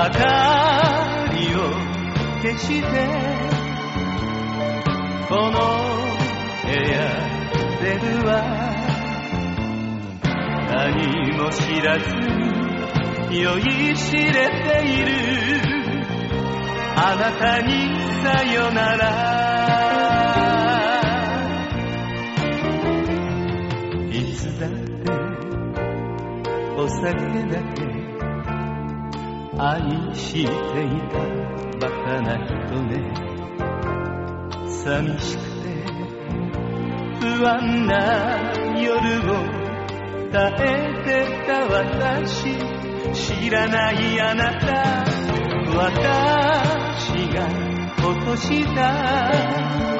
明かりを消してこの部屋出るわ何も知らずに酔いしれているあなたにさよならいつだってお酒だけ愛していたバカな人ね寂しくて不安な夜を耐えてた私知らないあなた私が落とした